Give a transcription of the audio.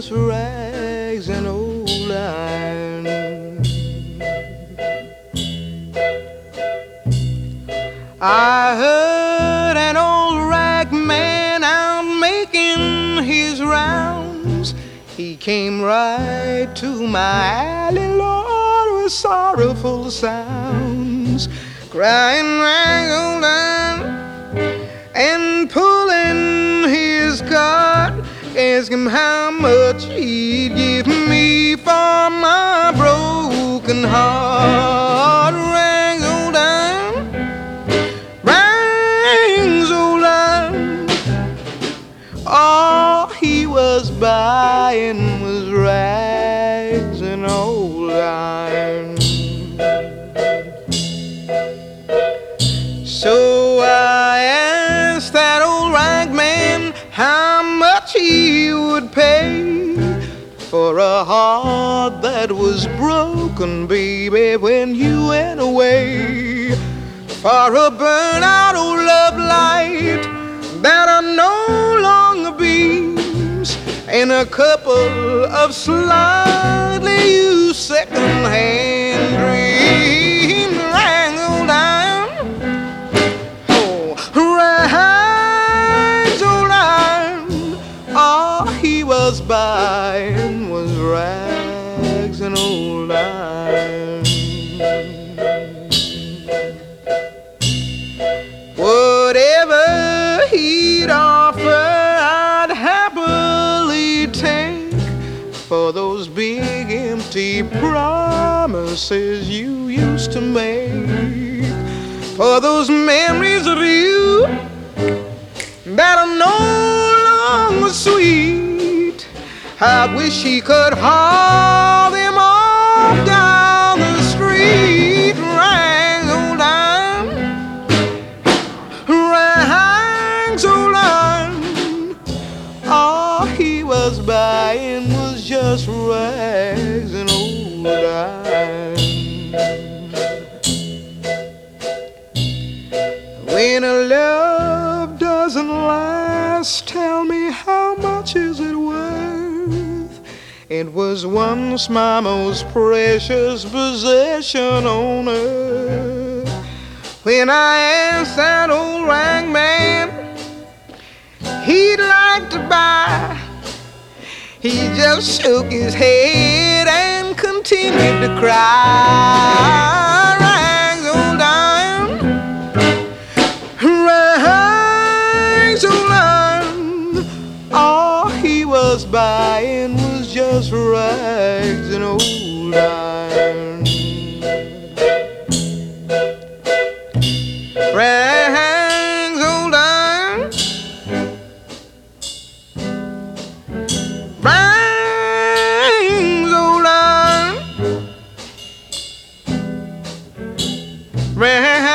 just rags and old iron. I heard an old rag man out making his rounds. He came right to my alley, Lord, with sorrowful sounds, crying rag old iron and pulling his card. Ask him how much he'd give me for my broken heart. Rags old iron, rags old iron. All he was buying was rags and old iron. So I asked that old rag man how much he would pay for a heart that was broken, baby, when you went away. For a burnt-out old love light that I no longer beams, and a couple of slightly used second-hand dreams. Rags old iron, oh, rags old iron. All he was buying was rags and old iron. Whatever he'd offer, I'd happily take for those big empty promises you used to make, for those memories of you that are no longer sweet. I wish he could haul them all down the street. Rags old iron, rags old iron. All he was buying was just rags and old iron. When a love doesn't last, tell me how much is it worth? It was once my most precious possession on earth. When I asked that old rag man he'd like to buy, he just shook his head and continued to cry. Rags old iron, rags old iron. All he was buying was just rags and old iron. Rags old iron, rags old iron, rags.